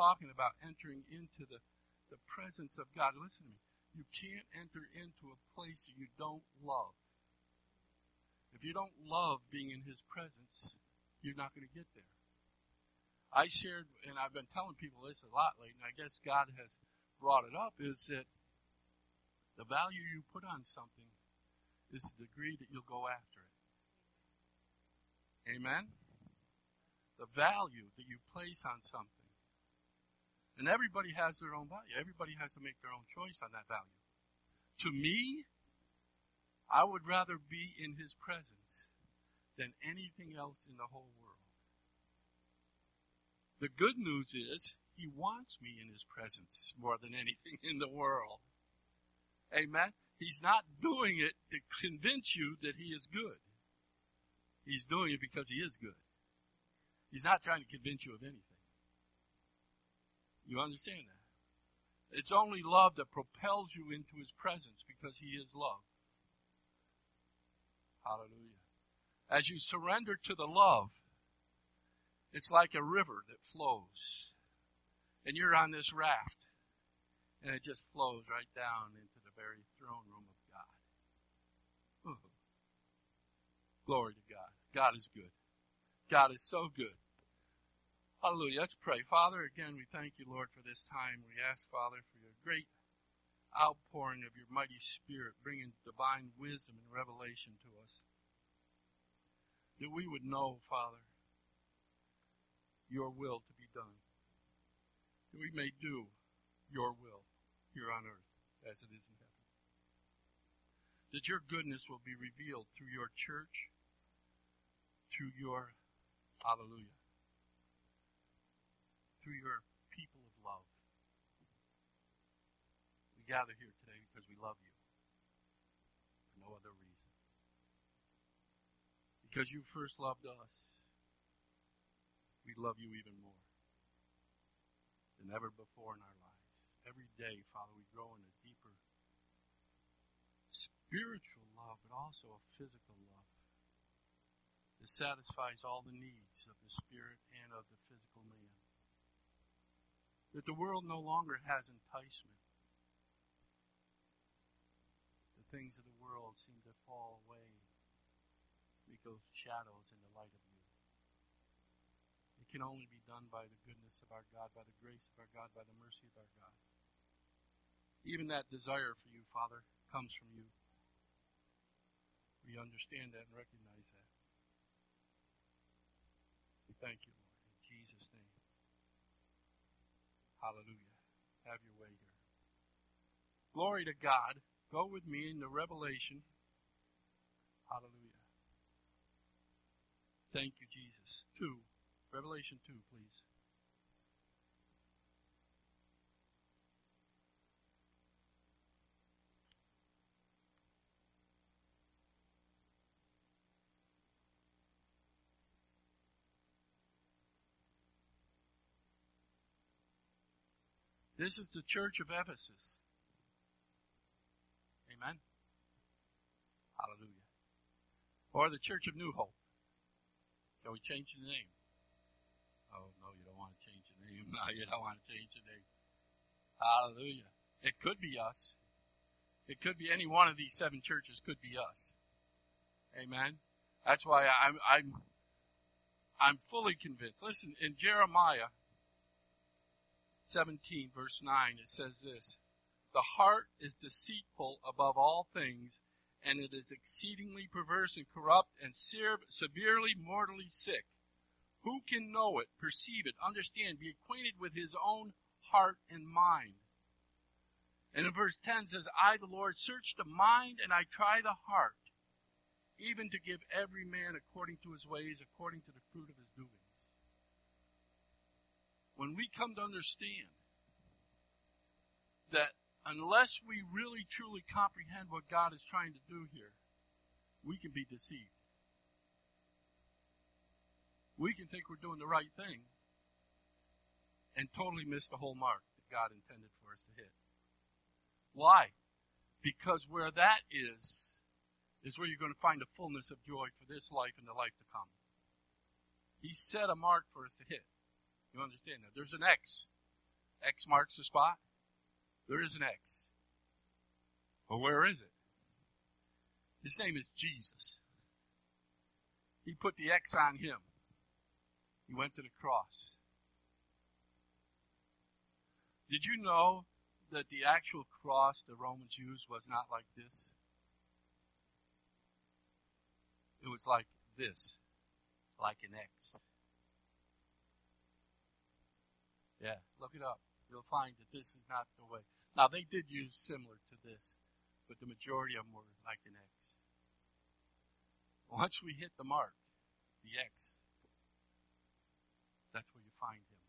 talking about entering into the presence of God. Listen to me. You can't enter into a place that you don't love. If you don't love being in His presence, you're not going to get there. I shared, and I've been telling people this a lot lately, and I guess God has brought it up, is that the value you put on something is the degree that you'll go after it. Amen? The value that you place on something. And everybody has their own value. Everybody has to make their own choice on that value. To me, I would rather be in His presence than anything else in the whole world. The good news is He wants me in His presence more than anything in the world. Amen? He's not doing it to convince you that He is good. He's doing it because He is good. He's not trying to convince you of anything. You understand that? It's only love that propels you into His presence because He is love. Hallelujah. As you surrender to the love, it's like a river that flows. And you're on this raft. And it just flows right down into the very throne room of God. Ooh. Glory to God. God is good. God is so good. Hallelujah. Let's pray. Father, again, we thank you, Lord, for this time. We ask, Father, for your great outpouring of your mighty Spirit, bringing divine wisdom and revelation to us. That we would know, Father, your will to be done. That we may do your will here on earth as it is in heaven. That your goodness will be revealed through your church, through your, hallelujah, through your people of love. We gather here today because we love you. For no other reason. Because you first loved us, we love you even more than ever before in our lives. Every day, Father, we grow in a deeper spiritual love, but also a physical love that satisfies all the needs of the spirit and of the physical man. That the world no longer has enticement. The things of the world seem to fall away because shadows in the light of you. It can only be done by the goodness of our God, by the grace of our God, by the mercy of our God. Even that desire for you, Father, comes from you. We understand that and recognize that. We thank you, Lord, in Jesus' name. Hallelujah. Have your way here. Glory to God. Go with me into Revelation. Hallelujah. Thank you, Jesus. 2. Revelation 2, please. This is the church of Ephesus. Amen. Hallelujah. Or the church of New Hope. Shall we change the name? Oh, no, you don't want to change the name. No, you don't want to change the name. Hallelujah. It could be us. It could be any one of these 7 churches could be us. Amen. That's why I'm fully convinced. Listen, in Jeremiah 17, verse 9, it says this: the heart is deceitful above all things, and it is exceedingly perverse and corrupt and severely mortally sick. Who can know it, perceive it, understand, be acquainted with his own heart and mind? And in verse 10 says, I, the Lord, search the mind and I try the heart, even to give every man according to his ways, according to the fruit of his doings. When we come to understand that unless we really truly comprehend what God is trying to do here, we can be deceived. We can think we're doing the right thing and totally miss the whole mark that God intended for us to hit. Why? Because where that is where you're going to find the fullness of joy for this life and the life to come. He set a mark for us to hit. You understand that? There's an X X marks the spot. There is an X. Well, where is it? His name is Jesus. He put the X on him. He went to the cross. Did you know that the actual cross the Romans used was not like this? It was like this, like an X. Yeah, look it up. You'll find that this is not the way. Now, they did use similar to this, but the majority of them were like an X. Once we hit the mark, the X, that's where you find him.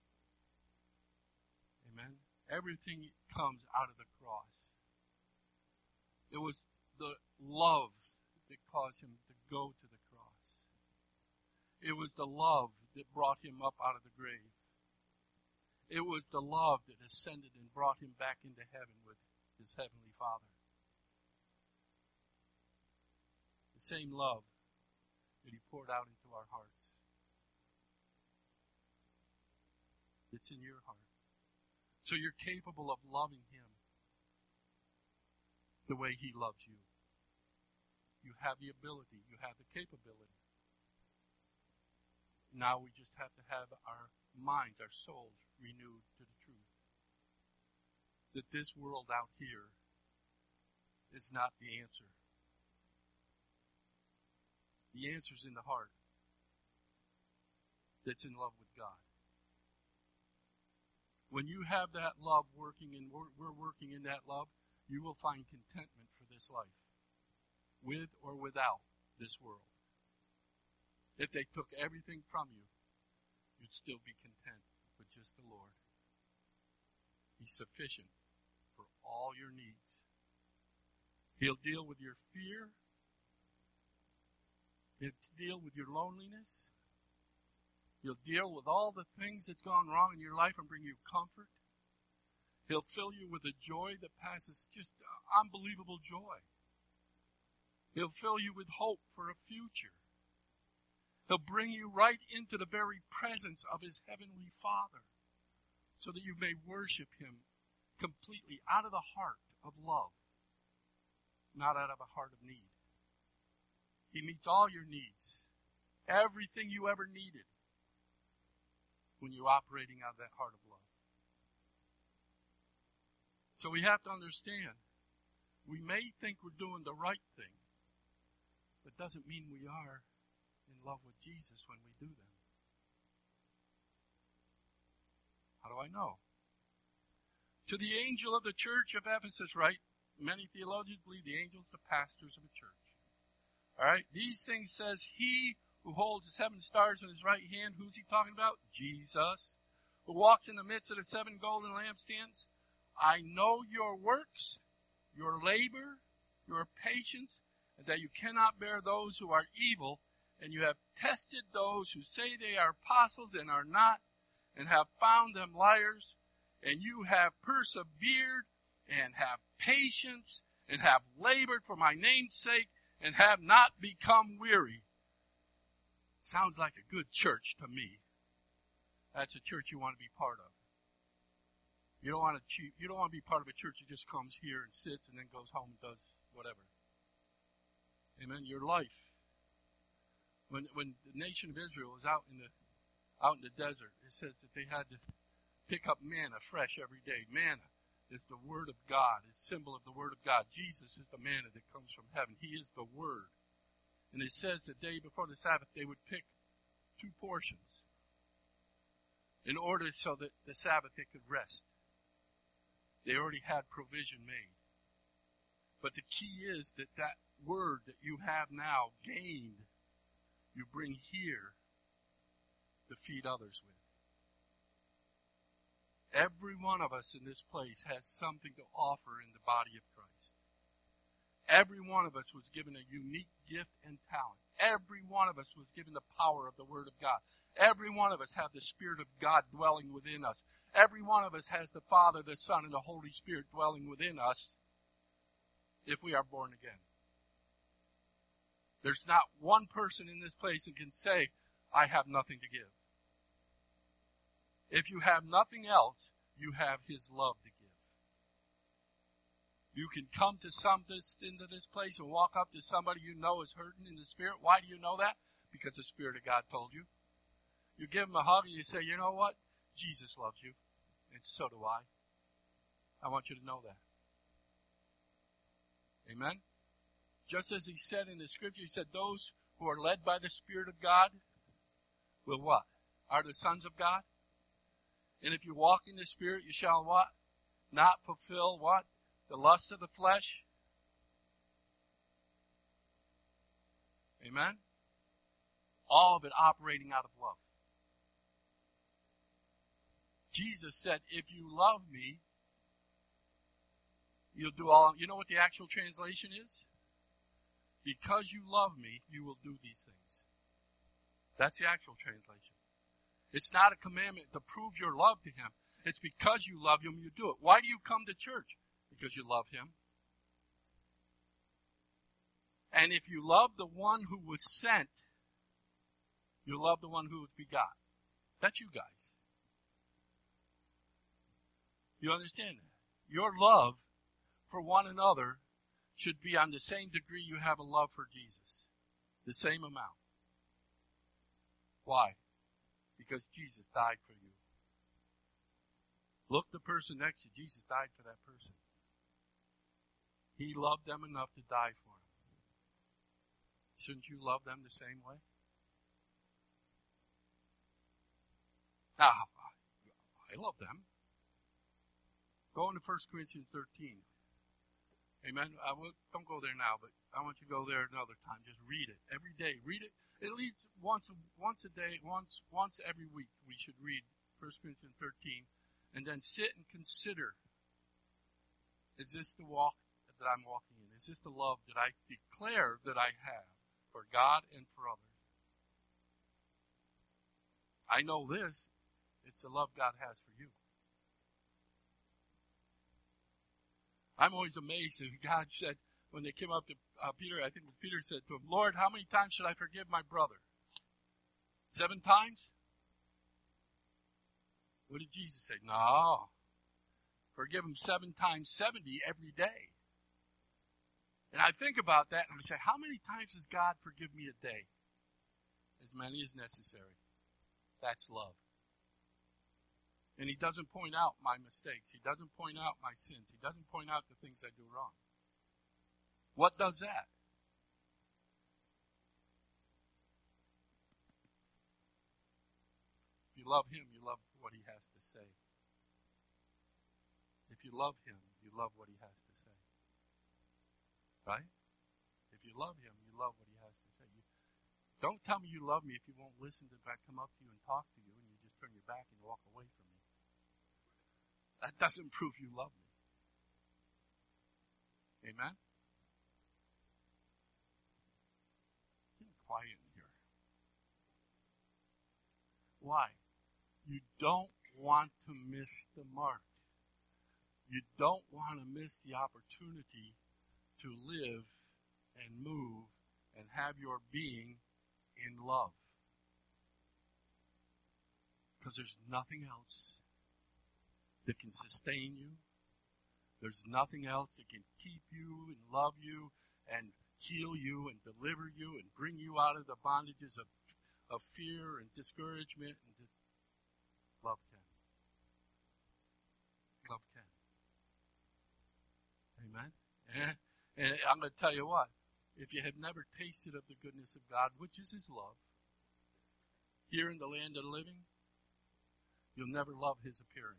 Amen? Everything comes out of the cross. It was the love that caused him to go to the cross. It was the love that brought him up out of the grave. It was the love that ascended and brought him back into heaven with his heavenly Father. The same love that he poured out into our hearts. It's in your heart. So you're capable of loving him the way he loves you. You have the ability. You have the capability. Now we just have to have our minds, our souls renewed to the truth. That this world out here is not the answer. The answer's in the heart that's in love with God. When you have that love working and we're working in that love, you will find contentment for this life, with or without this world. If they took everything from you, you'd still be content with just the Lord. He's sufficient for all your needs. He'll deal with your fear. He'll deal with your loneliness. He'll deal with all the things that's gone wrong in your life and bring you comfort. He'll fill you with a joy that passes just unbelievable joy. He'll fill you with hope for a future. He'll bring you right into the very presence of his heavenly Father so that you may worship him completely out of the heart of love, not out of a heart of need. He meets all your needs, everything you ever needed when you're operating out of that heart of love. So we have to understand, we may think we're doing the right thing, but doesn't mean we are in love with Jesus when we do them. How do I know? To the angel of the church of Ephesus write, many theologians believe the angels the pastors of a church. All right, these things says he who holds the 7 stars in his right hand. Who's he talking about? Jesus. Who walks in the midst of the 7 golden lampstands. I know your works, your labor, your patience, and that you cannot bear those who are evil, and you have tested those who say they are apostles and are not, and have found them liars, and you have persevered, and have patience, and have labored for my name's sake, and have not become weary. Sounds like a good church to me. That's a church you want to be part of. You don't want to be part of a church that just comes here and sits and then goes home and does whatever. Amen. Your life. When the nation of Israel was out in the desert, it says that they had to pick up manna fresh every day. Manna is the Word of God, is a symbol of the Word of God. Jesus is the manna that comes from heaven. He is the Word. And it says the day before the Sabbath, they would pick 2 portions in order so that the Sabbath they could rest. They already had provision made. But the key is that that word that you have now gained, you bring here to feed others with. Every one of us in this place has something to offer in the body of Christ. Every one of us was given a unique gift and talent. Every one of us was given the power of the Word of God. Every one of us have the Spirit of God dwelling within us. Every one of us has the Father, the Son, and the Holy Spirit dwelling within us if we are born again. There's not one person in this place that can say, I have nothing to give. If you have nothing else, you have His love to give. You can come to into this place and walk up to somebody you know is hurting in the Spirit. Why do you know that? Because the Spirit of God told you. You give them a hug and you say, you know what? Jesus loves you. And so do I. I want you to know that. Amen? Just as He said in the Scripture, He said, those who are led by the Spirit of God will what? Are the sons of God? And if you walk in the Spirit, you shall what? Not fulfill what? The lust of the flesh. Amen? All of it operating out of love. Jesus said, if you love me, you'll do all. You know what the actual translation is? Because you love me, you will do these things. That's the actual translation. It's not a commandment to prove your love to Him. It's because you love Him, you do it. Why do you come to church? Because you love Him. And if you love the one who was sent, you love the one who was begot. That's you guys. You understand that? Your love for one another should be on the same degree you have a love for Jesus. The same amount. Why? Because Jesus died for you. Look the person next to you. Jesus died for that person. He loved them enough to die for them. Shouldn't you love them the same way? Now, I love them. Go into 1 Corinthians 13. Amen. Don't go there now, but I want you to go there another time. Just read it every day. Read it at least once a day, once every week. We should read 1 Corinthians 13, and then sit and consider: is this the walk that I'm walking in? Is this the love that I declare that I have for God and for others? I know this: it's the love God has for you. I'm always amazed that God said, when they came up to Peter, I think Peter said to him, Lord, how many times should I forgive my brother? 7 times? What did Jesus say? No. Forgive him 7 times 70 every day. And I think about that and I say, how many times does God forgive me a day? As many as necessary. That's love. And He doesn't point out my mistakes. He doesn't point out my sins. He doesn't point out the things I do wrong. What does that? If you love Him, you love what He has to say. If you love Him, you love what He has to say. Right? If you love Him, you love what He has to say. Don't tell me you love me if you won't listen to if I come up to you and talk to you and you just turn your back and walk away from me. That doesn't prove you love me. Amen? Get quiet in here. Why? You don't want to miss the mark. You don't want to miss the opportunity to live and move and have your being in love. Because there's nothing else that can sustain you. There's nothing else that can keep you and love you and heal you and deliver you and bring you out of the bondages of fear and discouragement. And love can. Love can. Amen? And I'm going to tell you what. If you have never tasted of the goodness of God, which is His love, here in the land of the living, you'll never love His appearing.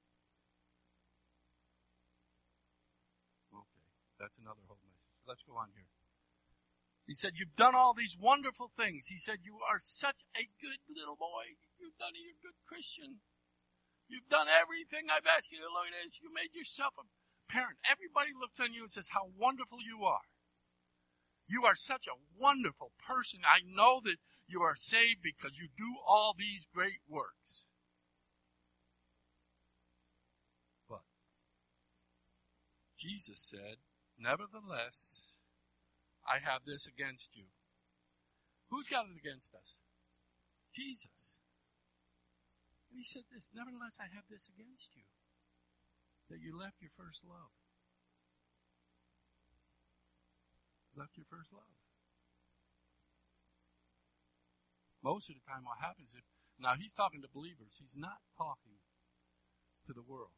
Okay, that's another whole message. Let's go on here. He said, you've done all these wonderful things. He said, you are such a good little boy. You're a good Christian. You've done everything I've asked you to. Look at this. You made yourself a parent. Everybody looks on you and says how wonderful you are. You are such a wonderful person. I know that you are saved because you do all these great works. But Jesus said, nevertheless, I have this against you. Who's got it against us? Jesus. And He said this, nevertheless, I have this against you. that you left your first love. Left your first love. Most of the time what happens is, now he's talking to believers, he's not talking to the world.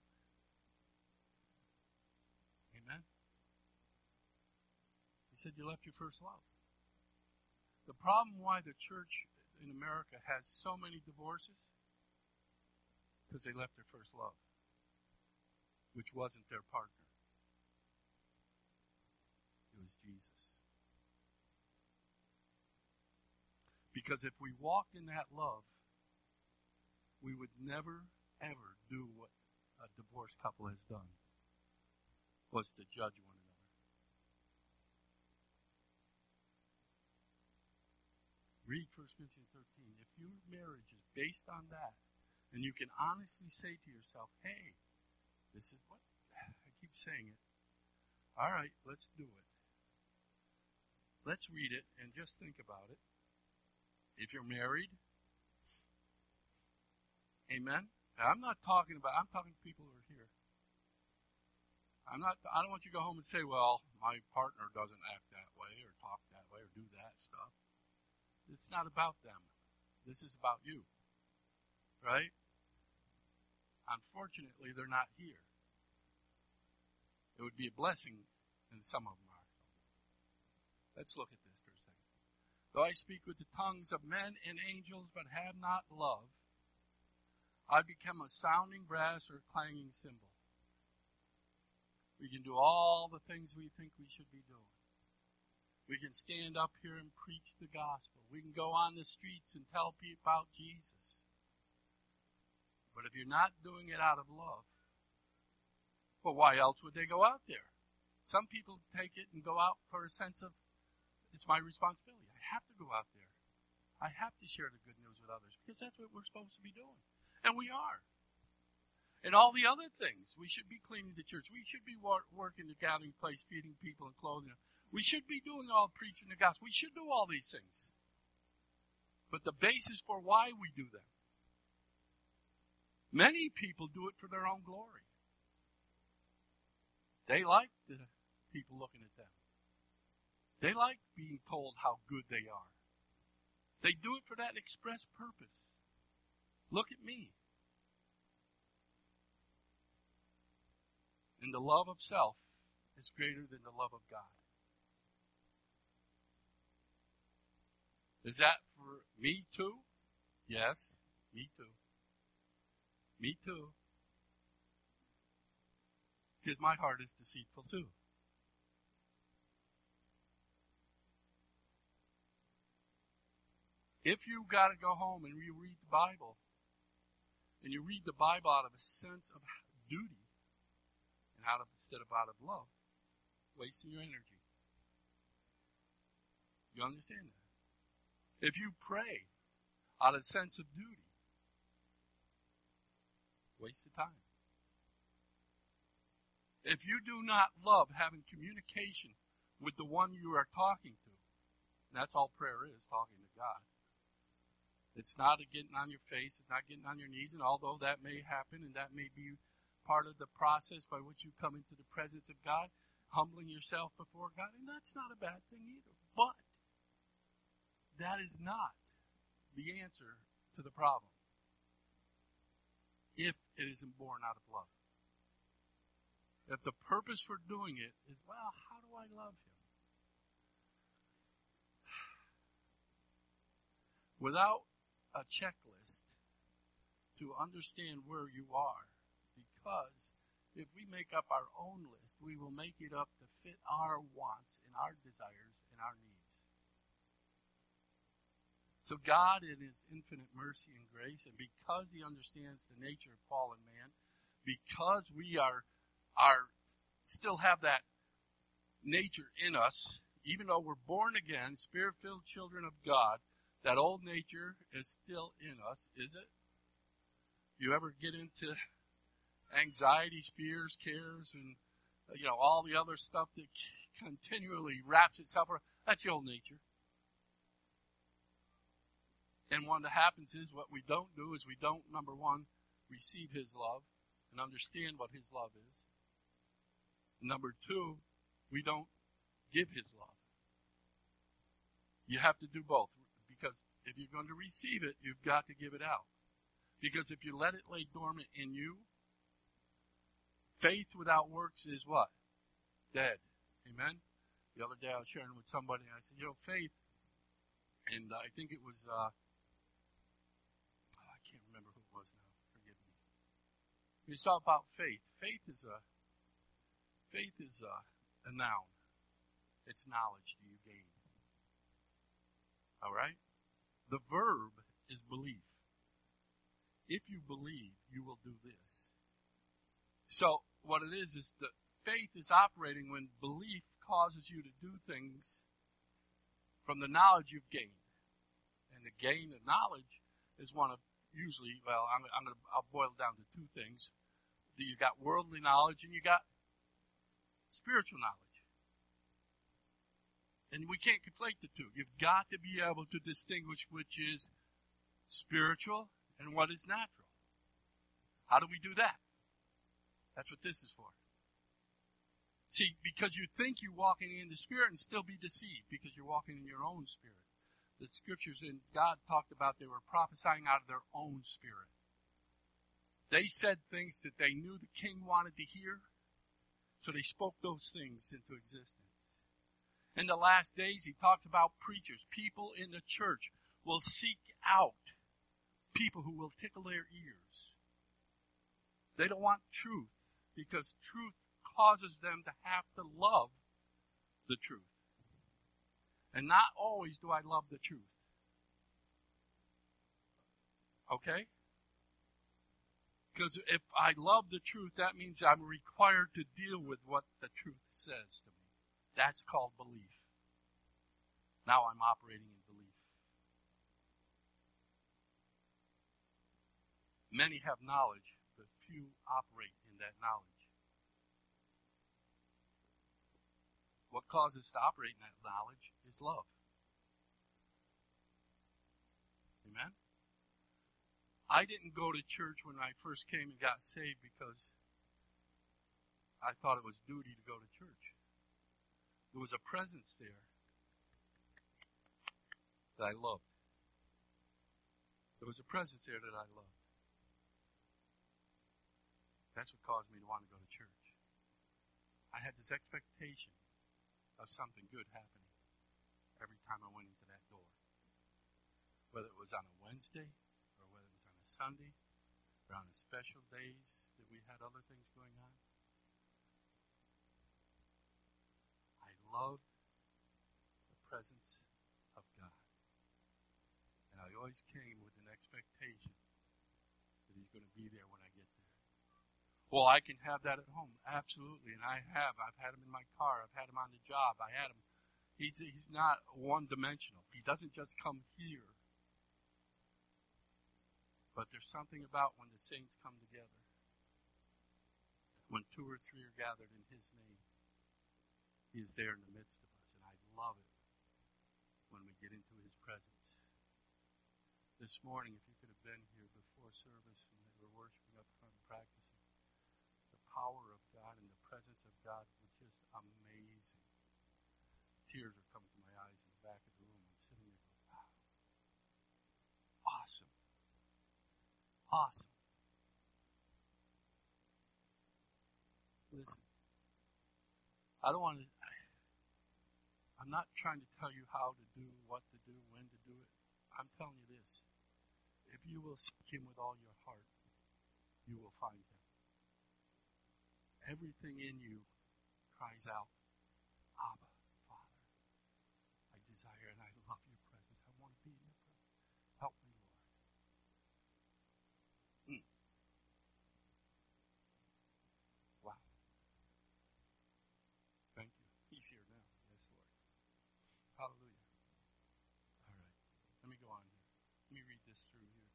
Amen? He said you left your first love. The problem why the church in America has so many divorces, because they left their first love, which wasn't their partner. It was Jesus. Because if we walked in that love, we would never, ever do what a divorced couple has done, was to judge one another. Read 1 Corinthians 13. If your marriage is based on that, and you can honestly say to yourself, hey, this is what, I keep saying it. All right, let's do it. Let's read it and just think about it. If you're married, amen? I'm talking to people who are here. I don't want you to go home and say, well, my partner doesn't act that way or talk that way or do that stuff. It's not about them. This is about you. Right? Unfortunately, they're not here. It would be a blessing, and some of them are. Let's look at this for a second. Though I speak with the tongues of men and angels, but have not love, I become a sounding brass or a clanging cymbal. We can do all the things we think we should be doing. We can stand up here and preach the gospel. We can go on the streets and tell people about Jesus. But if you're not doing it out of love, well, why else would they go out there? Some people take it and go out for a sense of, it's my responsibility. I have to go out there. I have to share the good news with others because that's what we're supposed to be doing. And we are. And all the other things. We should be cleaning the church. We should be working the gathering place, feeding people and clothing them. We should be doing all preaching the gospel. We should do all these things. But the basis for why we do them. Many people do it for their own glory. They like the people looking at them. They like being told how good they are. They do it for that express purpose. Look at me. And the love of self is greater than the love of God. Is that for me too? Yes, me too. Me too. Because my heart is deceitful too. If you've got to go home and you read the Bible, and you read the Bible out of a sense of duty, and instead of out of love, wasting your energy. You understand that? If you pray out of a sense of duty, waste of time. If you do not love having communication with the one you are talking to, and that's all prayer is, talking to God. It's not getting on your face, it's not getting on your knees, and although that may happen and that may be part of the process by which you come into the presence of God, humbling yourself before God, and that's not a bad thing either. But that is not the answer to the problem if it isn't born out of love. If the purpose for doing it is, well, how do I love him? Without a checklist to understand where you are, because if we make up our own list, we will make it up to fit our wants and our desires and our needs. So God, in his infinite mercy and grace, and because he understands the nature of fallen man, because we are still have that nature in us, even though we're born again, spirit-filled children of God, that old nature is still in us, is it? You ever get into anxieties, fears, cares, and all the other stuff that continually wraps itself around? That's the old nature. And what happens is what we don't do is we don't, number one, receive his love. and understand what his love is. Number two, we don't give his love. You have to do both, because if you're going to receive it, you've got to give it out. Because if you let it lay dormant in you, faith without works is what? Dead. Amen? The other day I was sharing with somebody, and I said, faith, and I think it was, I can't remember who it was now, forgive me. We talk about faith. Faith is a noun. It's knowledge that you gain. All right? The verb is belief. If you believe, you will do this. So what it is that faith is operating when belief causes you to do things from the knowledge you've gained. And the gain of knowledge is one of usually, I'll boil it down to two things. You got worldly knowledge and you got spiritual knowledge. And we can't conflate the two. You've got to be able to distinguish which is spiritual and what is natural. How do we do that? That's what this is for. See, because you think you're walking in the Spirit and still be deceived because you're walking in your own spirit. The scriptures in God talked about they were prophesying out of their own spirit. They said things that they knew the king wanted to hear, so they spoke those things into existence. In the last days, he talked about preachers. People in the church will seek out people who will tickle their ears. They don't want truth because truth causes them to have to love the truth. And not always do I love the truth. Okay? Because if I love the truth, that means I'm required to deal with what the truth says to me. That's called belief. Now I'm operating in belief. Many have knowledge, but few operate in that knowledge. What causes us to operate in that knowledge is love. Amen? I didn't go to church when I first came and got saved because I thought it was duty to go to church. There was a presence there that I loved. There was a presence there that I loved. That's what caused me to want to go to church. I had this expectation of something good happening every time I went into that door. Whether it was on a Wednesday, or whether it was on a Sunday, or on the special days that we had other things going on. I loved the presence of God. And I always came with an expectation that He's going to be there when I get there. Well, I can have that at home. Absolutely. And I have. I've had him in my car. I've had him on the job. I had him. He's not one-dimensional. He doesn't just come here. But there's something about when the saints come together. When 2 or 3 are gathered in His name, He is there in the midst of us. And I love it when we get into His presence. This morning, if you could have been here before service and they were worshiping up front and practicing, power of God and the presence of God was just amazing. Tears are coming to my eyes in the back of the room. I'm sitting there going, wow. Awesome. Awesome. Listen, I'm not trying to tell you how to do, what to do, when to do it. I'm telling you this. If you will seek Him with all your heart, you will find Him. Everything in you cries out, Abba, Father. I desire and I love your presence. I want to be in your presence. Help me, Lord. Wow. Thank you. He's here now. Yes, Lord. Hallelujah. All right. Let me go on here. Let me read this through here.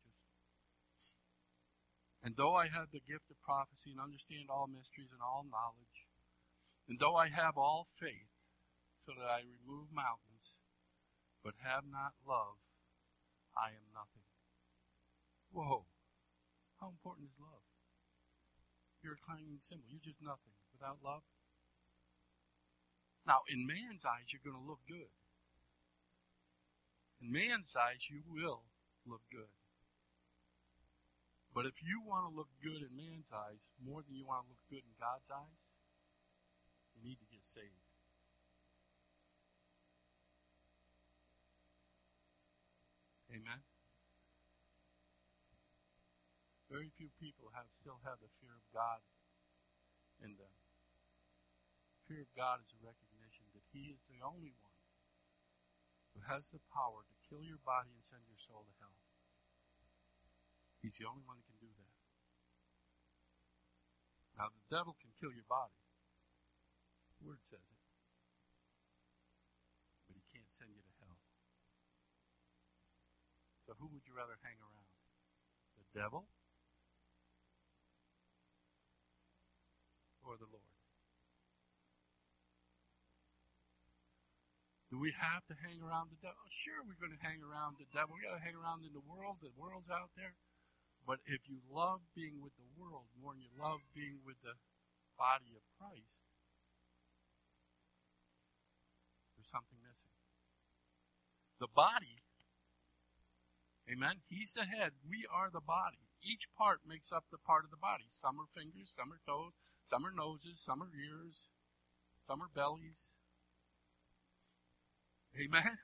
And though I have the gift of prophecy and understand all mysteries and all knowledge, and though I have all faith so that I remove mountains, but have not love, I am nothing. Whoa. How important is love? you're a clanging cymbal. You're just nothing without love. Now, in man's eyes, you're going to look good. In man's eyes, you will look good. But if you want to look good in man's eyes more than you want to look good in God's eyes, you need to get saved. Amen? Very few people still have the fear of God in them. Fear of God is a recognition that He is the only one who has the power to kill your body and send your soul to hell. He's the only one that can do that. Now, the devil can kill your body. The Word says it. But he can't send you to hell. So who would you rather hang around? The devil or the Lord? Do we have to hang around the devil? Sure, we're going to hang around the devil. We got to hang around in the world. The world's out there. But if you love being with the world more than you love being with the body of Christ, there's something missing. The body, amen, He's the head. We are the body. Each part makes up the part of the body. Some are fingers, some are toes, some are noses, some are ears, some are bellies. Amen?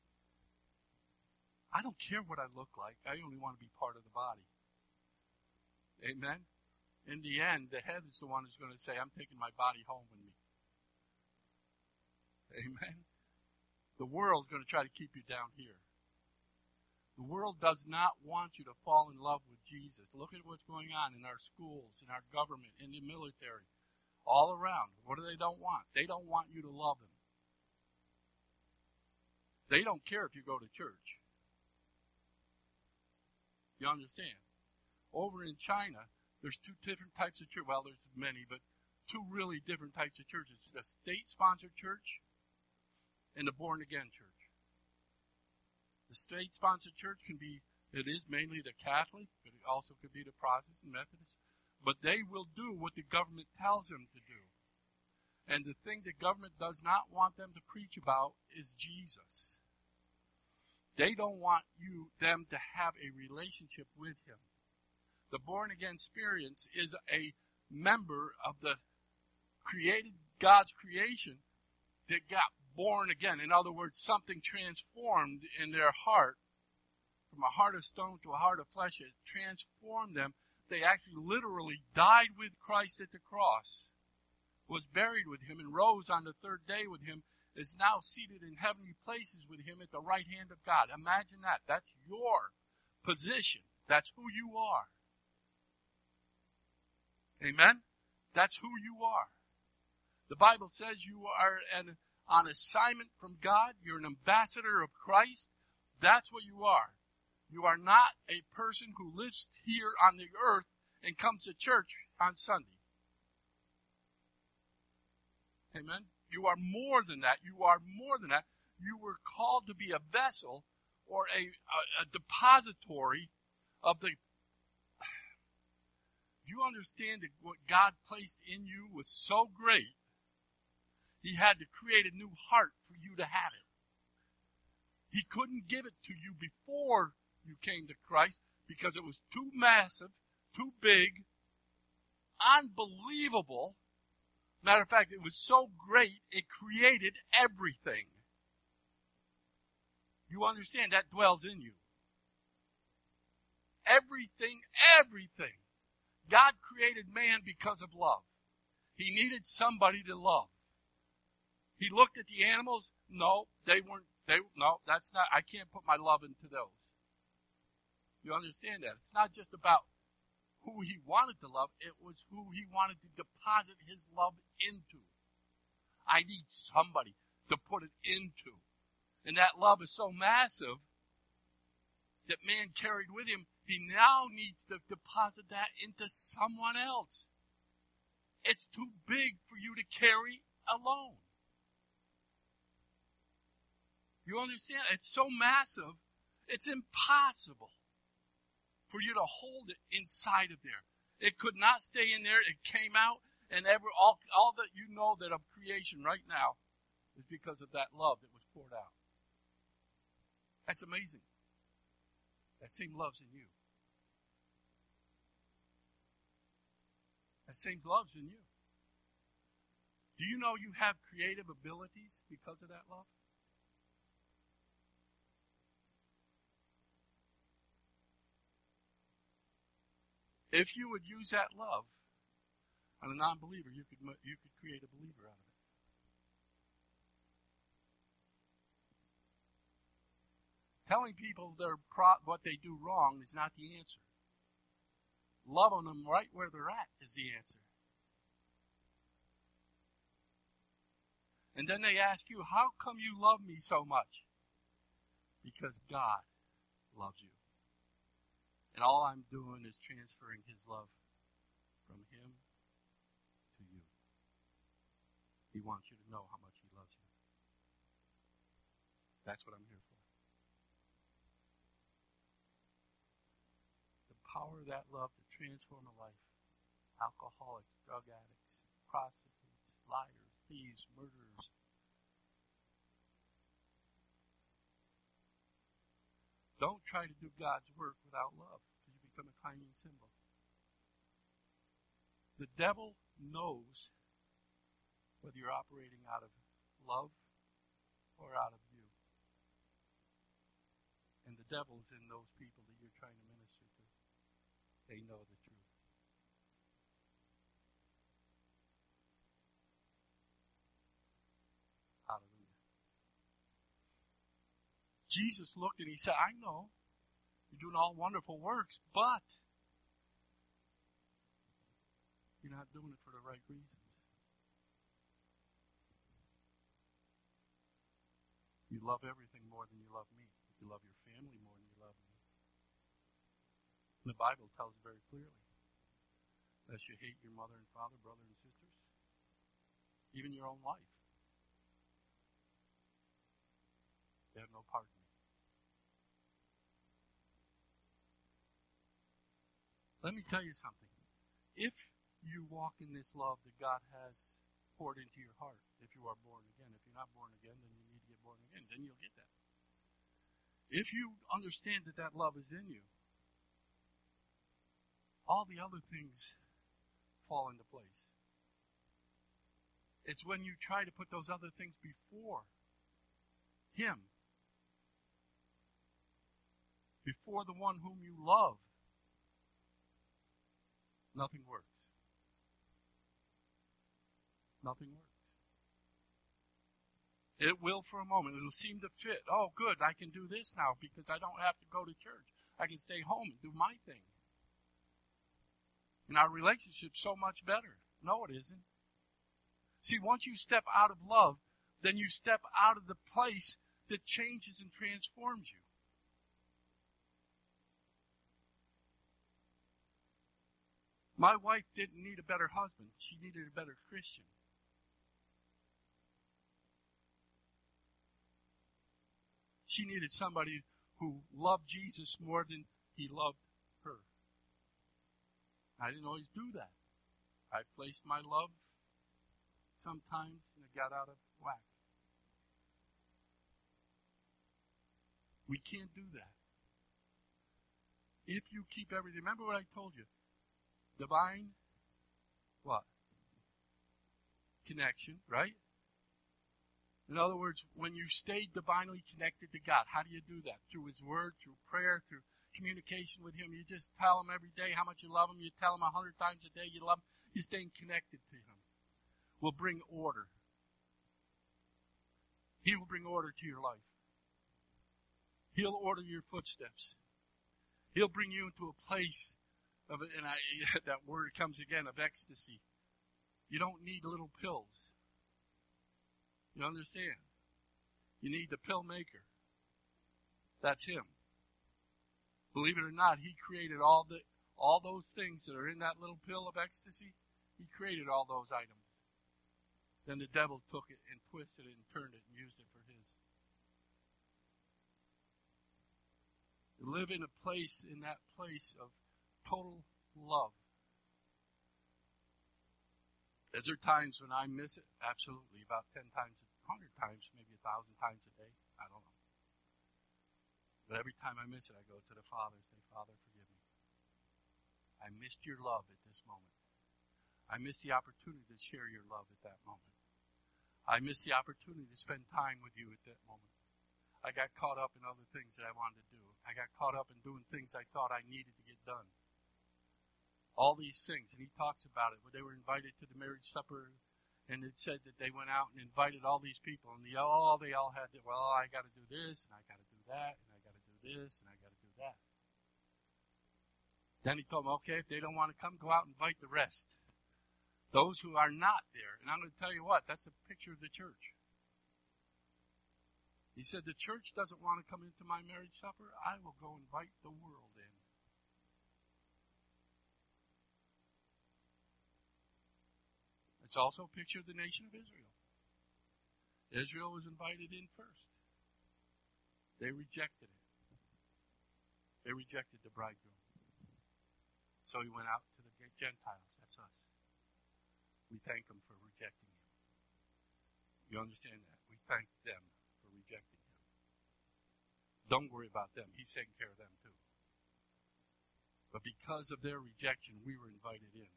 I don't care what I look like. I only want to be part of the body. Amen? In the end, the head is the one who's going to say, I'm taking my body home with me. Amen? The world's going to try to keep you down here. The world does not want you to fall in love with Jesus. Look at what's going on in our schools, in our government, in the military, all around. What do they don't want? They don't want you to love Him. They don't care if you go to church. You understand? Over in China, there's two different types of church. Well, there's many, but two really different types of churches. The state-sponsored church and the born-again church. The state-sponsored church it is mainly the Catholic, but it also could be the Protestant, Methodist. But they will do what the government tells them to do. And the thing the government does not want them to preach about is Jesus. They don't want them to have a relationship with Him. The born-again experience is a member of the God's creation that got born again. In other words, something transformed in their heart, from a heart of stone to a heart of flesh. It transformed them. They actually literally died with Christ at the cross, was buried with Him, and rose on the third day with Him, is now seated in heavenly places with Him at the right hand of God. Imagine that. That's your position. That's who you are. Amen? That's who you are. The Bible says you are on assignment from God. You're an ambassador of Christ. That's what you are. You are not a person who lives here on the earth and comes to church on Sunday. Amen? You are more than that. You are more than that. You were called to be a vessel or a depository of the... You understand that what God placed in you was so great, He had to create a new heart for you to have it. He couldn't give it to you before you came to Christ because it was too massive, too big, unbelievable. Matter of fact, it was so great, it created everything. You understand that dwells in you. Everything. God created man because of love. He needed somebody to love. He looked at the animals. No, that's not, I can't put my love into those. You understand that? It's not just about who He wanted to love. It was who He wanted to deposit His love into. I need somebody to put it into. And that love is so massive that man carried with him. He now needs to deposit that into someone else. It's too big for you to carry alone. You understand? It's so massive, it's impossible for you to hold it inside of there. It could not stay in there. It came out, and all that you know that of creation right now is because of that love that was poured out. That's amazing. That same love's in you. That same love's in you. Do you know you have creative abilities because of that love? If you would use that love on a non-believer, you could create a believer out of it. Telling people what they do wrong is not the answer. Loving them right where they're at is the answer. And then they ask you, how come you love me so much? Because God loves you. And all I'm doing is transferring His love from Him to you. He wants you to know how much He loves you. That's what I'm here for. The power of that love to transform a life. Alcoholics, drug addicts, prostitutes, liars, thieves, murderers. Don't try to do God's work without love, because you become a clanging cymbal. The devil knows whether you're operating out of love or out of you. And the devil's in those people that you're trying to minister to. They know the truth. Hallelujah. Jesus looked and He said, I know you're doing all wonderful works, but you're not doing it for the right reasons. You love everything more than you love me. You love your family more than you love me. And the Bible tells very clearly, lest you hate your mother and father, brother and sisters, even your own wife. They have no part in me. Let me tell you something. If you walk in this love that God has poured into your heart, if you are born again, if you're not born again, then you need to get born again. Then you'll get that. If you understand that that love is in you, all the other things fall into place. It's when you try to put those other things before Him, before the one whom you love, nothing works. Nothing works. It will for a moment. It'll seem to fit. Oh, good, I can do this now because I don't have to go to church. I can stay home and do my thing. And our relationship's so much better. No, it isn't. See, once you step out of love, then you step out of the place that changes and transforms you. My wife didn't need a better husband. She needed a better Christian. She needed somebody who loved Jesus more than he loved her. I didn't always do that. I placed my love sometimes and it got out of whack. We can't do that. If you keep everything, remember what I told you. Divine, what? Connection, right? In other words, when you stay divinely connected to God, how do you do that? Through His Word, through prayer, through communication with Him. You just tell Him every day how much you love Him. You tell Him 100 times a day you love Him. You're staying connected to Him. Will bring order. He will bring order to your life. He'll order your footsteps. He'll bring you into a place of, that word comes again, of ecstasy. You don't need little pills. You understand? You need the pill maker. That's Him. Believe it or not, He created all those things that are in that little pill of ecstasy. He created all those items. Then the devil took it and twisted it and turned it and used it for his. Live in that place of total love. Is there times when I miss it? Absolutely. About 10 times, 100 times, maybe 1,000 times a day. I don't know. But every time I miss it, I go to the Father and say, Father, forgive me. I missed your love at this moment. I missed the opportunity to share your love at that moment. I missed the opportunity to spend time with you at that moment. I got caught up in other things that I wanted to do. I got caught up in doing things I thought I needed to get done. All these things, and he talks about it, when they were invited to the marriage supper, and it said that they went out and invited all these people, and they all had to, well, I got to do this, and I got to do that, and I got to do this, and I got to do that. Then he told them, okay, if they don't want to come, go out and invite the rest. Those who are not there. And I'm going to tell you what, that's a picture of the church. He said, the church doesn't want to come into my marriage supper. I will go invite the world in. It's also a picture of the nation of Israel. Israel was invited in first. They rejected it. They rejected the bridegroom. So he went out to the Gentiles. That's us. We thank him for rejecting him. You understand that? We thank them for rejecting him. Don't worry about them. He's taking care of them too. But because of their rejection, we were invited in.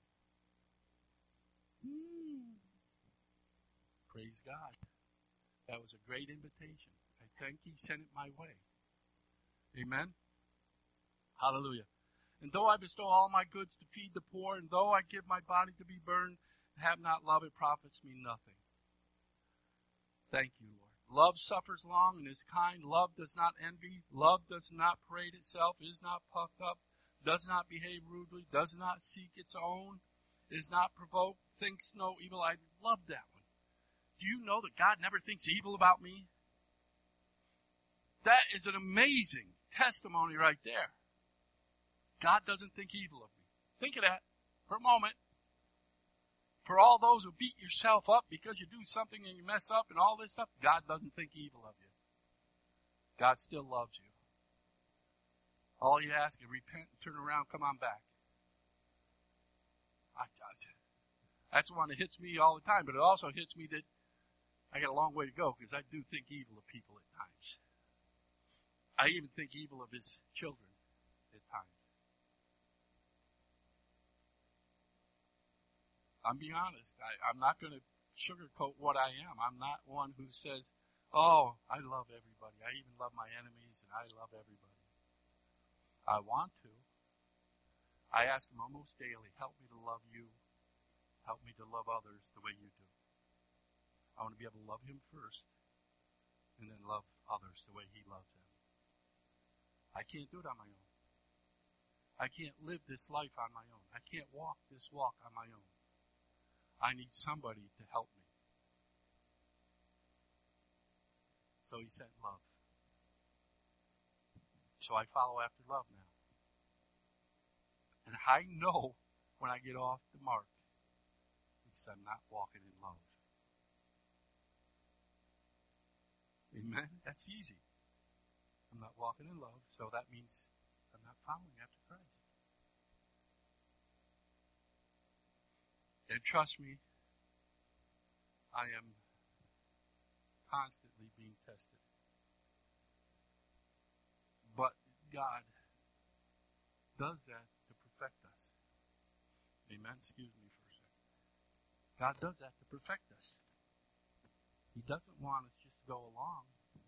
Praise God. That was a great invitation. I think he sent it my way. Amen? Hallelujah. And though I bestow all my goods to feed the poor, and though I give my body to be burned, have not love, it profits me nothing. Thank you, Lord. Love suffers long and is kind. Love does not envy. Love does not parade itself, is not puffed up, does not behave rudely, does not seek its own, is not provoked, thinks no evil. I love that one. Do you know that God never thinks evil about me? That is an amazing testimony right there. God doesn't think evil of me. Think of that for a moment. For all those who beat yourself up because you do something and you mess up and all this stuff, God doesn't think evil of you. God still loves you. All you ask is repent and turn around, come on back. That's the one that hits me all the time, but it also hits me that I got a long way to go because I do think evil of people at times. I even think evil of his children at times. I'm being honest. I'm not going to sugarcoat what I am. I'm not one who says, oh, I love everybody. I even love my enemies and I love everybody. I want to. I ask him almost daily, help me to love you. Help me to love others the way you do. I want to be able to love him first and then love others the way he loves them. I can't do it on my own. I can't live this life on my own. I can't walk this walk on my own. I need somebody to help me. So he sent love. So I follow after love now. And I know when I get off the mark because I'm not walking in love. Amen? That's easy. I'm not walking in love, so that means I'm not following after Christ. And trust me, I am constantly being tested. But God does that to perfect us. Amen? Excuse me for a second. God does that to perfect us. He doesn't want us just to go along.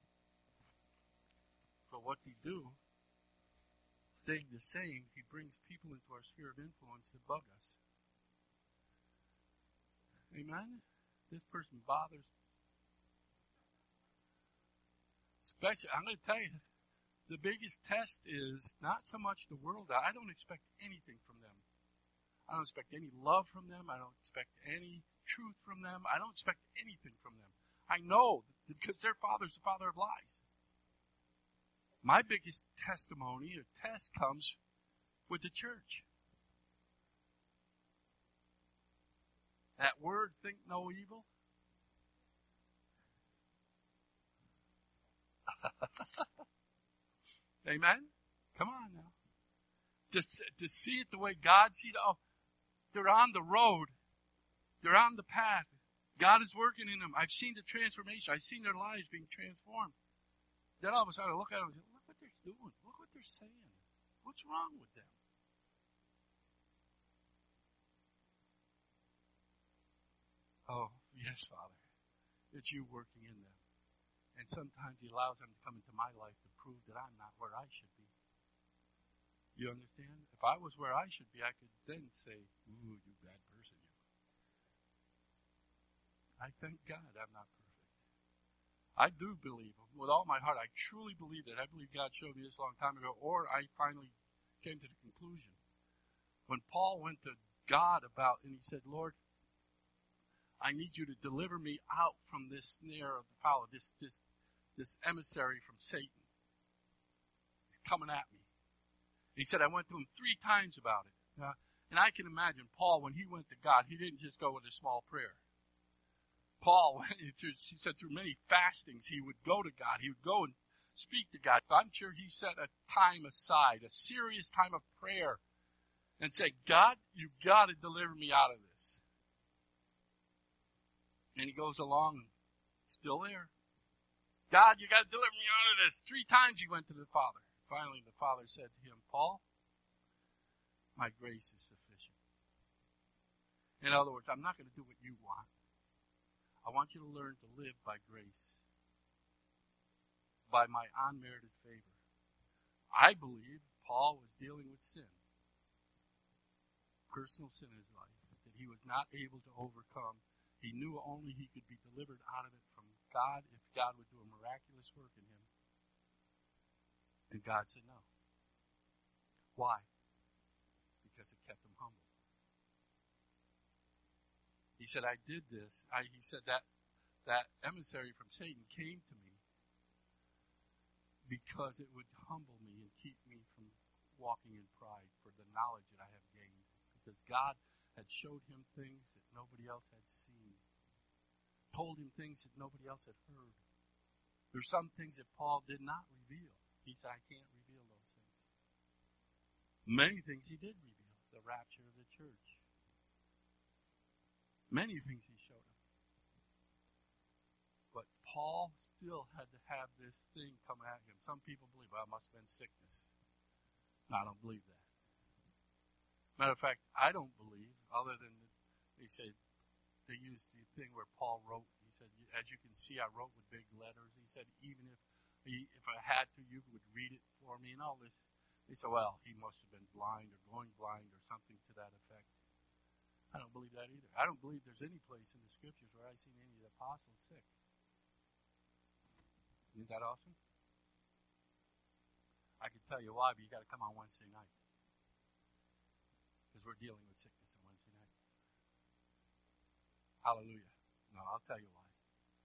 But what's he do? Staying the same, he brings people into our sphere of influence to bug us. Amen? This person bothers. Especially, I'm going to tell you, the biggest test is not so much the world. I don't expect anything from them. I don't expect any love from them. I don't expect any truth from them. I don't expect anything from them. I know because their father's the father of lies. My biggest testimony or test comes with the church. That word, think no evil. Amen? Come on now. To see it the way God sees it. Oh, they're on the road. They're on the path. God is working in them. I've seen the transformation. I've seen their lives being transformed. Then all of a sudden I look at them and say, look what they're doing. Look what they're saying. What's wrong with them? Oh, yes, Father. It's you working in them. And sometimes He allows them to come into my life to prove that I'm not where I should be. You understand? If I was where I should be, I could then say, ooh, you bad person, you. I thank God I'm not perfect. I do believe, with all my heart, I truly believe that. I believe God showed me this a long time ago, or I finally came to the conclusion. When Paul went to God about, and he said, Lord, I need you to deliver me out from this snare of the power, this emissary from Satan. He's coming at me. He said, I went to him 3 times about it. And I can imagine Paul, when he went to God, he didn't just go with a small prayer. Paul, he said through many fastings, he would go to God. He would go and speak to God. I'm sure he set a time aside, a serious time of prayer, and say, God, you've got to deliver me out of this. And he goes along, still there. God, you got to deliver me out of this. 3 times he went to the Father. Finally, the Father said to him, Paul, my grace is sufficient. In other words, I'm not going to do what you want. I want you to learn to live by grace, by my unmerited favor. I believe Paul was dealing with sin, personal sin in his life, that he was not able to overcome. He knew only he could be delivered out of it from God if God would do a miraculous work in him. And God said no. Why? Because it kept him humble. He said, I did this. He said that emissary from Satan came to me because it would humble me and keep me from walking in pride for the knowledge that I have gained. Because God had showed him things that nobody else had seen. Told him things that nobody else had heard. There's some things that Paul did not reveal. He said, I can't reveal those things. Many things he did reveal. The rapture of the church. Many things he showed him. But Paul still had to have this thing come at him. Some people believe, well, it must have been sickness. No, I don't believe that. Matter of fact, I don't believe, other than they say, they used the thing where Paul wrote. He said, as you can see, I wrote with big letters. He said, even if I had to, you would read it for me and all this. They said, well, he must have been blind or going blind or something to that effect. I don't believe that either. I don't believe there's any place in the scriptures where I've seen any of the apostles sick. Isn't that awesome? I can tell you why, but you got to come on Wednesday night. Because we're dealing with sickness on Wednesday night. Hallelujah. No, I'll tell you why.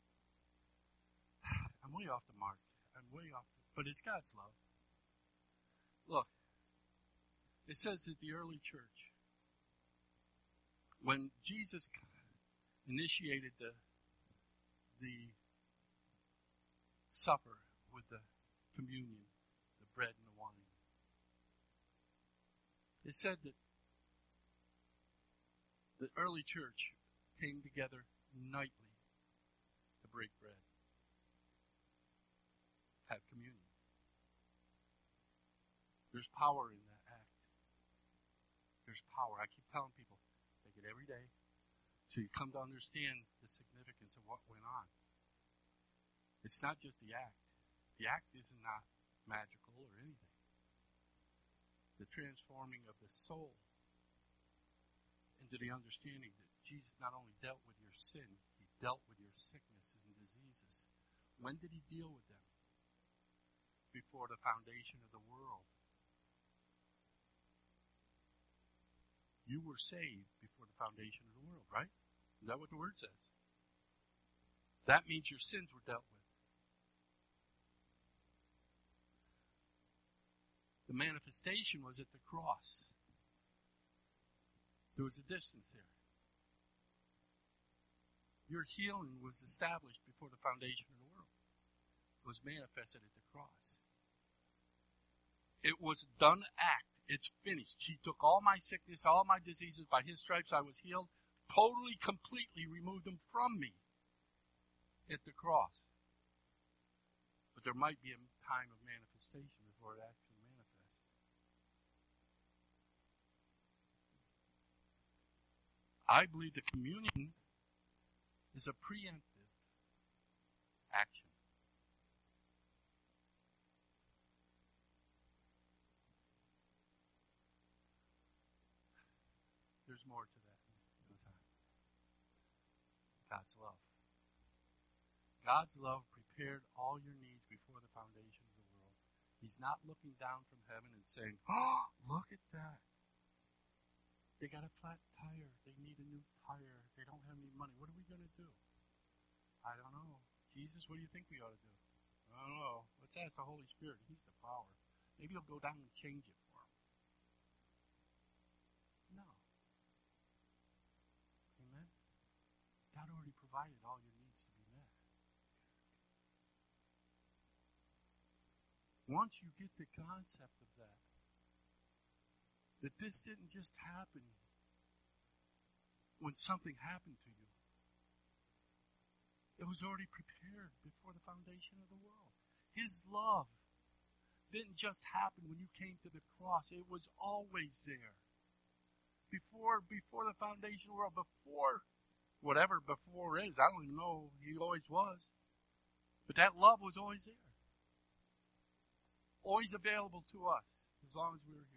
I'm way off the mark. But it's God's love. Look, it says that the early church, when Jesus initiated the supper with the communion, the bread and the wine, it said that the early church came together nightly to break bread, have communion. There's power in that act. There's power. I keep telling people, take it every day so you come to understand the significance of what went on. It's not just the act. The act is not magical or anything. The transforming of the soul into the understanding that Jesus not only dealt with your sin, he dealt with your sicknesses and diseases. When did he deal with them? Before the foundation of the world. You were saved before the foundation of the world, right? Is that what the word says? That means your sins were dealt with. The manifestation was at the cross. There was a distance there. Your healing was established before the foundation of the world. It was manifested at the cross. It was a done act. It's finished. He took all my sickness, all my diseases. By his stripes I was healed. totally, completely removed them from me at the cross. But there might be a time of manifestation before it actually manifests. I believe the communion is a preemptive action. There's more to that in time. God's love. God's love prepared all your needs before the foundation of the world. He's not looking down from heaven and saying, "Oh, look at that. They got a flat tire. They need a new tire. They don't have any money. What are we going to do?" I don't know. Jesus, what do you think we ought to do? I don't know. Let's ask the Holy Spirit. He's the power. Maybe he'll go down and change it for him. No. Amen? God already provided all your needs to be met. Once you get the concept of that this didn't just happen when something happened to you. It was already prepared before the foundation of the world. His love didn't just happen when you came to the cross. It was always there. Before the foundation of the world, before whatever before is, I don't even know, he always was. But that love was always there. Always available to us as long as we were here.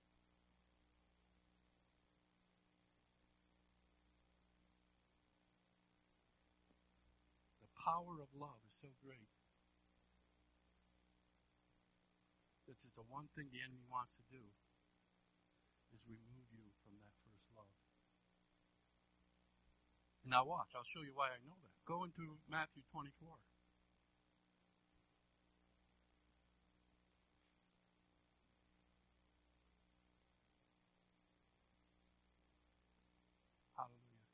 The power of love is so great. This is the one thing the enemy wants to do, is remove you from that first love. Now watch, I'll show you why I know that. Go into Matthew 24. Hallelujah.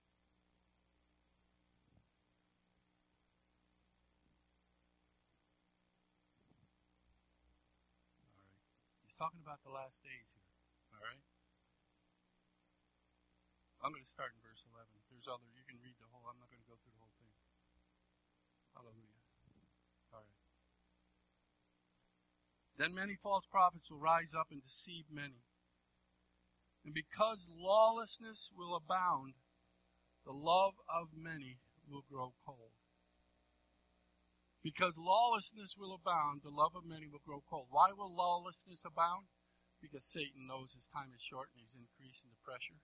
All right. He's talking about the last days here. All right. I'm going to start in verse 11. There's other, you can read the whole, I'm not going to go through the whole thing. Hallelujah. All right. Then many false prophets will rise up and deceive many. And because lawlessness will abound, the love of many will grow cold. Because lawlessness will abound, the love of many will grow cold. Why will lawlessness abound? Because Satan knows his time is short and he's increasing the pressure.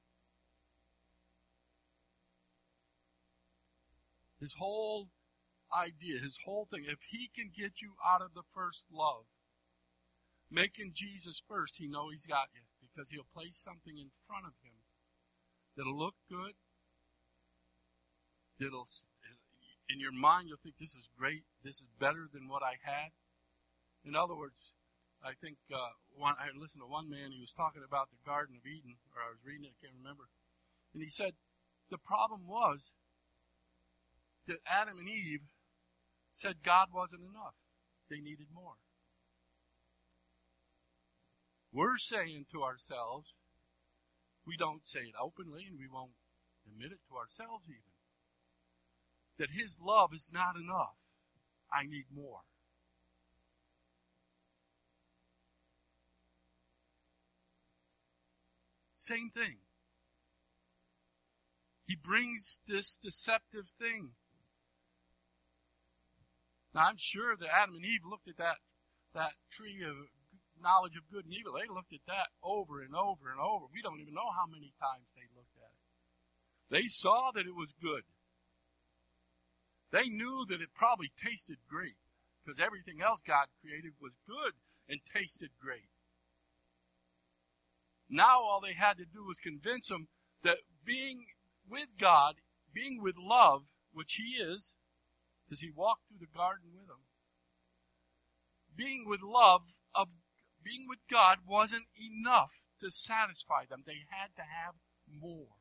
His whole idea, his whole thing, if he can get you out of the first love, making Jesus first, he knows he's got you. Because he'll place something in front of him that'll look good. That'll, in your mind, you'll think, this is great. This is better than what I had. In other words, I think I listened to one man, he was talking about the Garden of Eden, or I was reading it, I can't remember. And he said, the problem was that Adam and Eve said God wasn't enough. They needed more. We're saying to ourselves, we don't say it openly and we won't admit it to ourselves even, that his love is not enough. I need more. Same thing. He brings this deceptive thing. Now I'm sure that Adam and Eve looked at that tree of knowledge of good and evil. They looked at that over and over and over. We don't even know how many times they looked at it. They saw that it was good. They knew that it probably tasted great because everything else God created was good and tasted great. Now all they had to do was convince them that being with God, being with love, which he is, because he walked through the garden with them, being with love, being with God wasn't enough to satisfy them. They had to have more.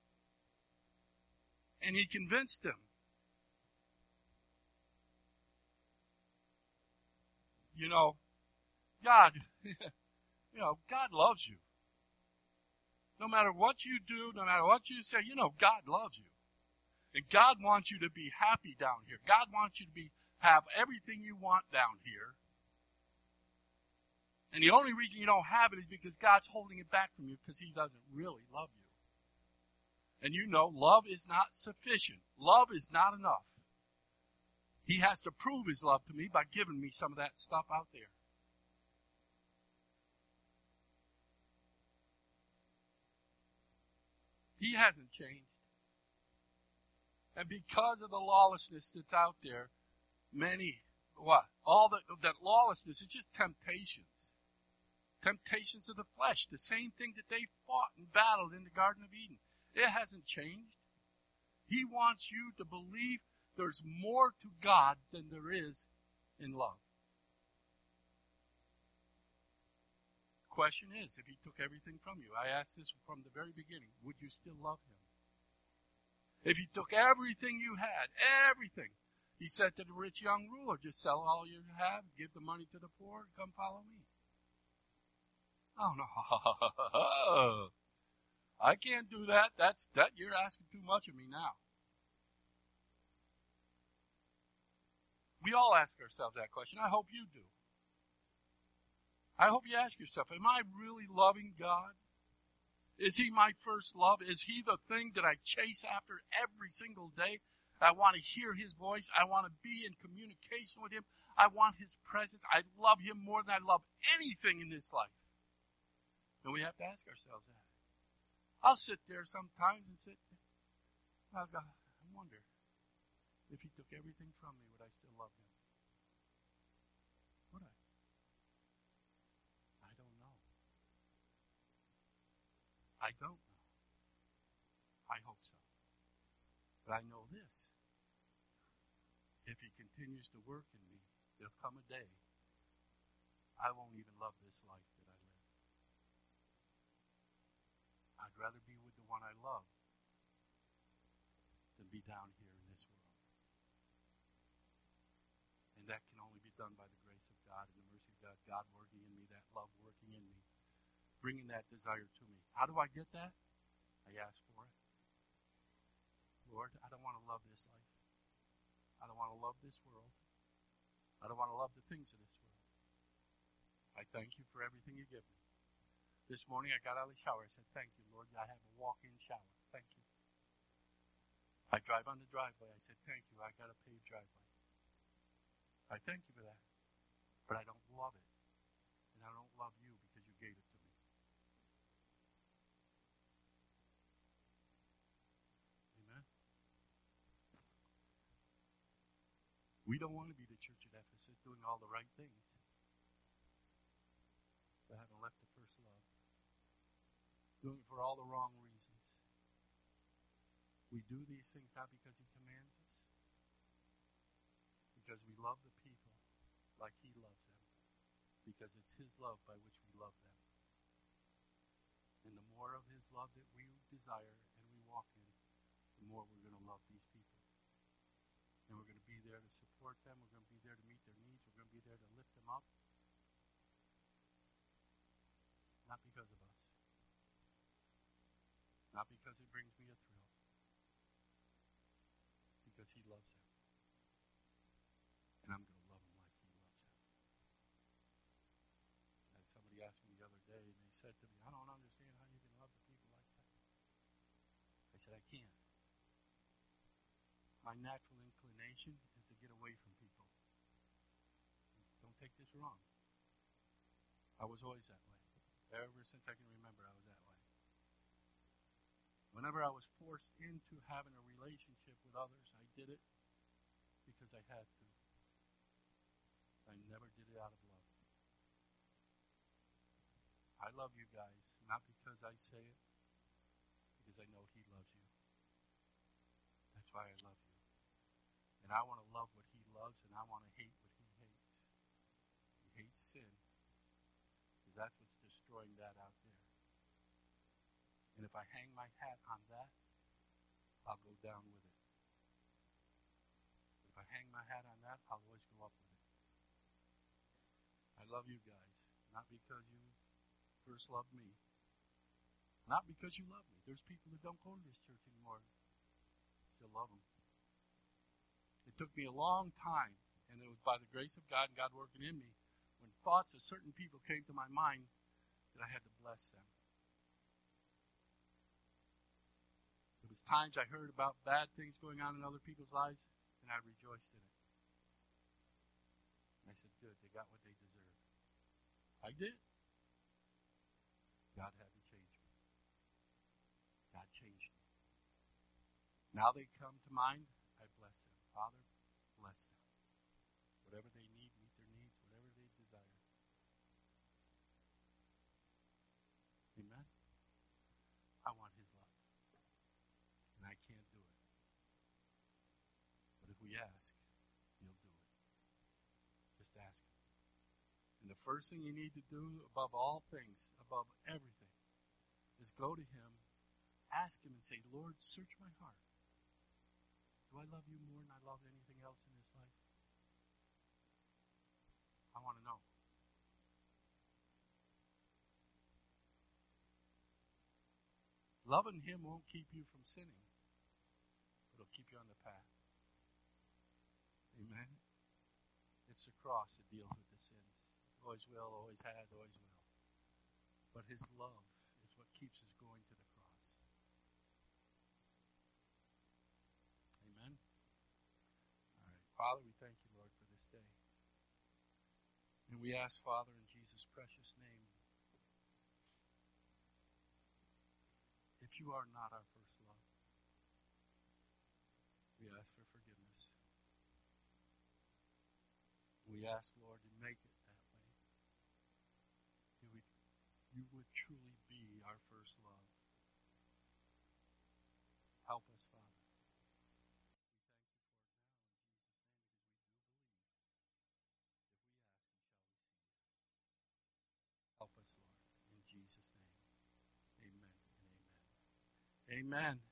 And he convinced them. God, God loves you. No matter what you do, no matter what you say, you know God loves you. And God wants you to be happy down here. God wants you to have everything you want down here. And the only reason you don't have it is because God's holding it back from you because He doesn't really love you. And you know, love is not sufficient. Love is not enough. He has to prove His love to me by giving me some of that stuff out there. He hasn't changed. And because of the lawlessness that's out there, all that lawlessness is just temptations. Temptations of the flesh, the same thing that they fought and battled in the Garden of Eden. It hasn't changed. He wants you to believe there's more to God than there is in love. The question is, if He took everything from you, I asked this from the very beginning, would you still love Him? If He took everything you had, everything, He said to the rich young ruler, just sell all you have, give the money to the poor, and come follow me. Oh, no. I can't do that. You're asking too much of me now. We all ask ourselves that question. I hope you do. I hope you ask yourself, am I really loving God? Is He my first love? Is He the thing that I chase after every single day? I want to hear His voice. I want to be in communication with Him. I want His presence. I love Him more than I love anything in this life. And we have to ask ourselves that. I'll sit there sometimes and oh God, I wonder if He took everything from me, would I still love Him? Would I? I don't know. I don't know. I hope so. But I know this. If He continues to work in me, there'll come a day I won't even love this life that I live. I'd rather be with the one I love than be down here in this world. And that can only be done by the grace of God and the mercy of God, God working in me, that love working in me, bringing that desire to me. How do I get that? I ask for it. Lord, I don't want to love this life. I don't want to love this world. I don't want to love the things of this world. I thank you for everything you give me. This morning I got out of the shower. I said, thank you, Lord. I have a walk-in shower. Thank you. I drive on the driveway. I said, thank you. I got a paved driveway. I thank you for that. But I don't love it. And I don't love you because you gave it to me. Amen. We don't want to be the church at Ephesus doing all the right things, but having left the first love. Doing it for all the wrong reasons. We do these things not because He commands us, because we love the people like He loves them, because it's His love by which we love them. And the more of His love that we desire and we walk in, the more we're going to love these people. And we're going to be there to support them. We're going to be there to meet their needs. We're going to be there to lift them up. Not because of us. Not because it brings me a thrill. Because He loves them. And I'm going to love them like He loves them. And somebody asked me the other day, and they said to me, I don't understand how you can love the people like that. I said, I can't. My natural inclination is to get away from people. Don't take this wrong. I was always that way. Ever since I can remember, I was that way. Whenever I was forced into having a relationship with others, I did it because I had to. I never did it out of love. I love you guys, not because I say it, because I know He loves you. That's why I love you. And I want to love what He loves, and I want to hate what He hates. He hates sin, because that's what's destroying that out there. And if I hang my hat on that, I'll go down with it. If I hang my hat on that, I'll always go up with it. I love you guys, not because you first loved me. Not because you love me. There's people that don't go to this church anymore. Still love them. It took me a long time, and it was by the grace of God and God working in me, when thoughts of certain people came to my mind, that I had to bless them. There was times I heard about bad things going on in other people's lives, and I rejoiced in it. I said, good, they got what they deserve. I did. God had to change me. God changed me. Now they come to mind, I bless them. Father, bless them. Whatever they need, meet their needs, whatever they desire. Amen? I want His love. And I can't do it. But if we ask, He'll do it. Just ask Him. And the first thing you need to do above all things, above everything, is go to Him, ask Him and say, Lord, search my heart. Do I love you more than I love anything else in this life? I want to know. Loving Him won't keep you from sinning, but it'll keep you on the path. Amen? It's the cross that deals with the sins. Always will, always has, always will. But His love is what keeps us going to the cross. Amen? All right. Father, we thank you, Lord, for this day. And we ask, Father, in Jesus' precious name, if you are not our first love, we ask for forgiveness. We ask, Lord, to make it that way. You would truly be our first love. Help us, Father. We thank you for it now in Jesus' name, because we do believe. If we ask, we shall receive. Help us, Lord, in Jesus' name. Amen and amen. Amen.